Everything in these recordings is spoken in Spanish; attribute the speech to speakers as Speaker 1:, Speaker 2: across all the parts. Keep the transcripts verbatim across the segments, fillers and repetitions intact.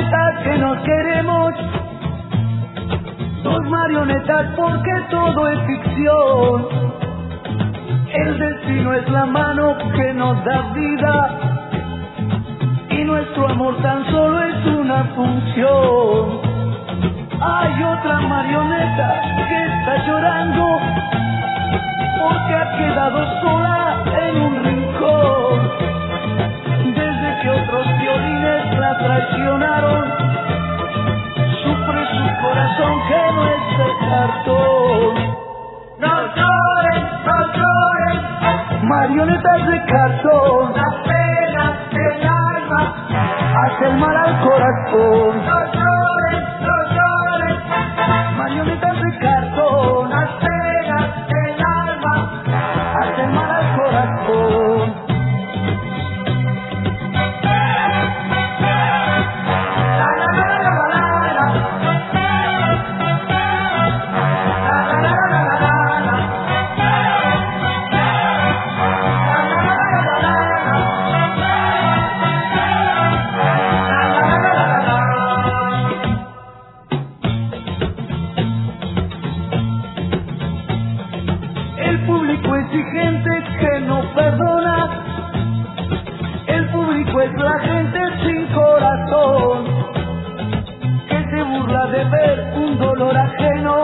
Speaker 1: marionetas que nos queremos, dos marionetas porque todo es ficción. El destino es la mano que nos da vida y nuestro amor tan solo es una función. Hay otra marioneta que está llorando porque ha quedado sola en un rincón. Desde que otros violines la traicionaron, sufre su corazón que no es de cartón.
Speaker 2: No lloren, no lloren,
Speaker 1: Marionetas de cartón,
Speaker 2: las penas del alma.
Speaker 1: hacen mal al corazón.
Speaker 2: No lloren, no lloren,
Speaker 1: Marionetas de cartón,
Speaker 2: las penas del alma.
Speaker 1: hacen mal al corazón.
Speaker 2: La la la la la la la. La la la la la la la. La la la la la la la. La la la la la la.
Speaker 1: El público exigente que no perdona, el público es la gente sin corazón, que se burla de ver un dolor ajeno,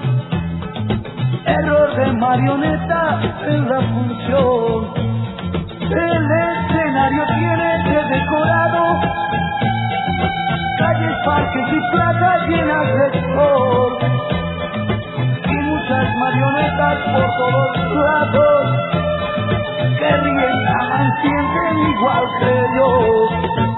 Speaker 1: error de marioneta en la función. El escenario tiene de decorado calles, parques y plazas llenas de sol, y muchas marionetas por todos lados que ríen, aman, sienten igual que yo.